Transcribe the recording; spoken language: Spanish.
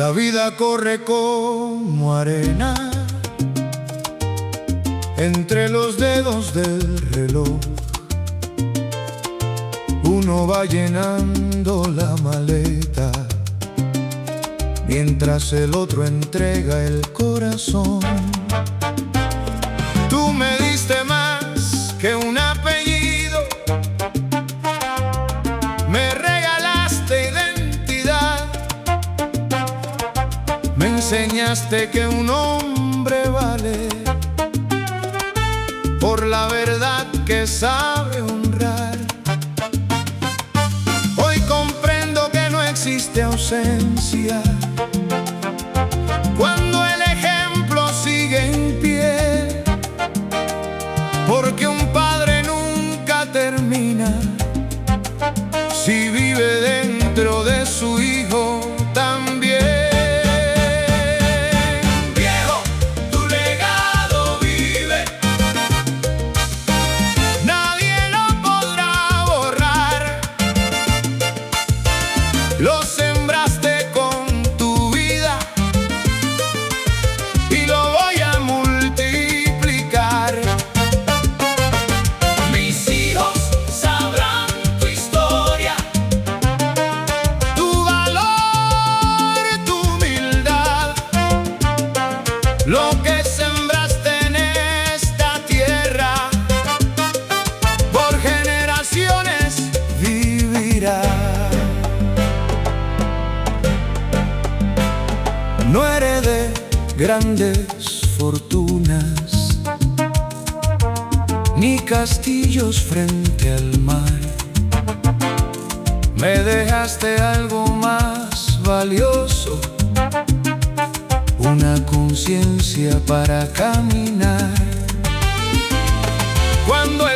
La vida corre como arena entre los dedos del reloj. Uno va llenando la maleta mientras el otro entrega el corazón. Tú me diste más que un apellido, me regalaste identidad, me enseñaste que un hombre vale por la verdad que sabe honrar. Hoy comprendo que no existe ausencia cuando el ejemplo sigue en pie, porque un padre nunca termina si vive dentro de su hijo también. Viejo, tu legado vive, nadie lo podrá borrar. Lo sembraste con tu vida y lo voy a multiplicar. Mis hijos sabrán tu historia, tu valor, tu humildad. Lo que sembraste en esta tierra por generaciones vivirá. No heredé grandes fortunas ni castillos frente al mar. Me dejaste algo más valioso, una conciencia para caminar. Cuando